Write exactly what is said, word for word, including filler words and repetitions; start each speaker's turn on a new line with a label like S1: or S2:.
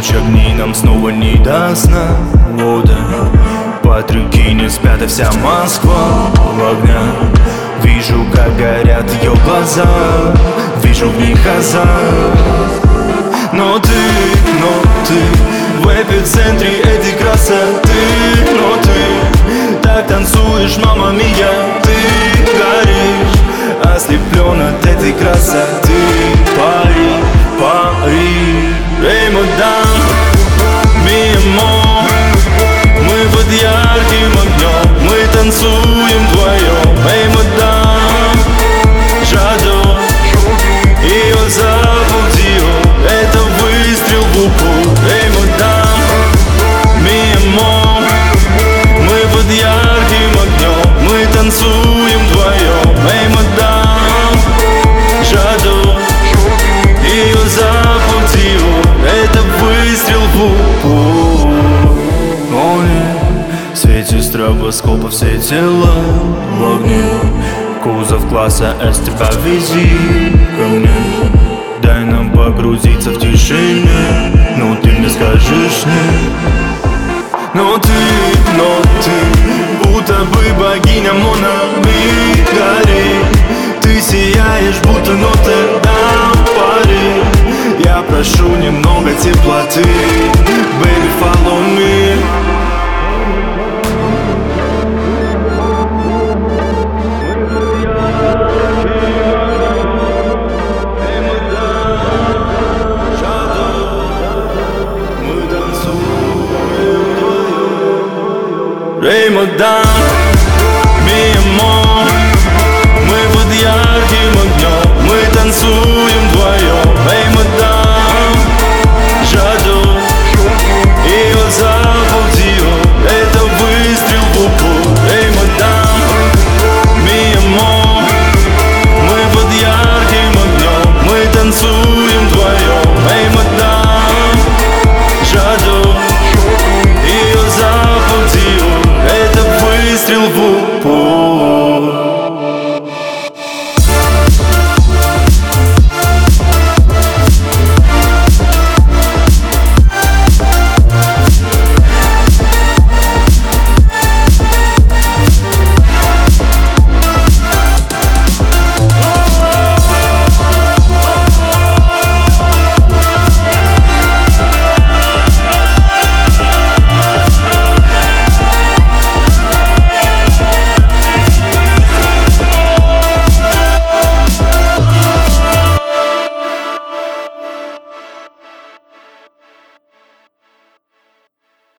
S1: ночь огней нам снова не до сна. Вот под руки не спят, и вся Москва в огнях. Вижу, как горят ее глаза, вижу в них азарт. Но ты, но ты в эпицентре этой красоты. Но ты так танцуешь, мама мия. Ты горишь, ослеплен от этой красоты. Пари, пари, эй, мадам, ми амор. Мы под ярким огнем, мы танцуем вдвоем. Эй, мадам, жадо, ее запах Дио, это выстрел в упор. Эй, мадам, ми амор. Мы под ярким огнем, мы танцуем вдвоем. Эй, мадам, жадо, ее запах Дио, это выстрел в упор. Светит стробоскопа, все тела в огне. Кузов класса С, тебя вези ко мне. Дай нам погрузиться в тишине. Но ты мне скажешь нет. Но ты, но ты будто бы богиня Мона. Мы горим,